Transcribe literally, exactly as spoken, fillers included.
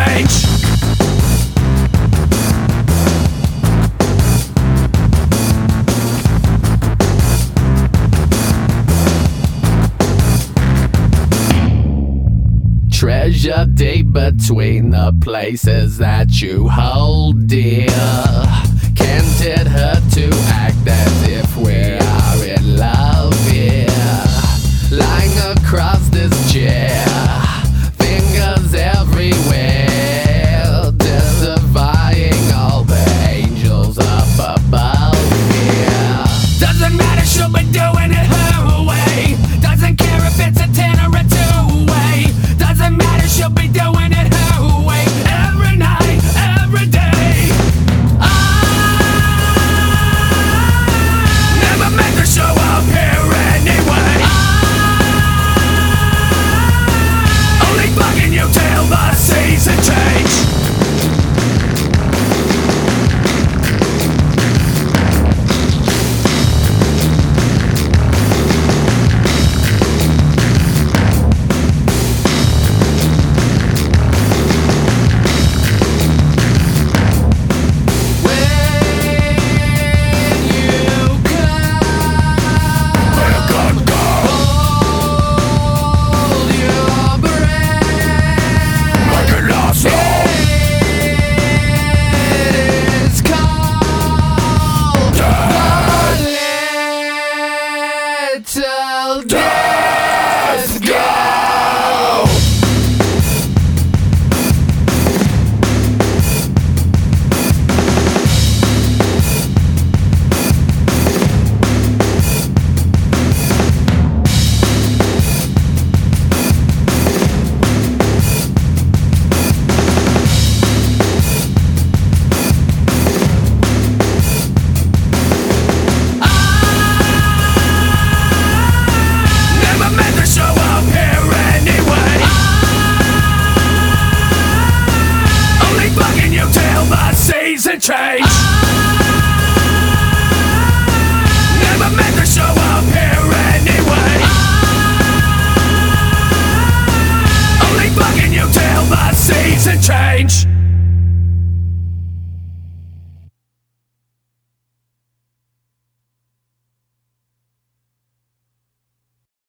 change. Treasure deep between the places that you hold dear. Can't it hurt to act as if we are in love here? Lying across this chair, fingers everywhere, defying all the angels up above here. Doesn't matter, she'll be doing it her way. Doesn't care if it's a ten or a two-way. Doesn't matter, she'll be doing it her way. Every night, every day. I never meant to show up here anyway. I only bugging you till the season change. Let's go! Season change. Never meant to show up here anyway. Only bugging you till the season change.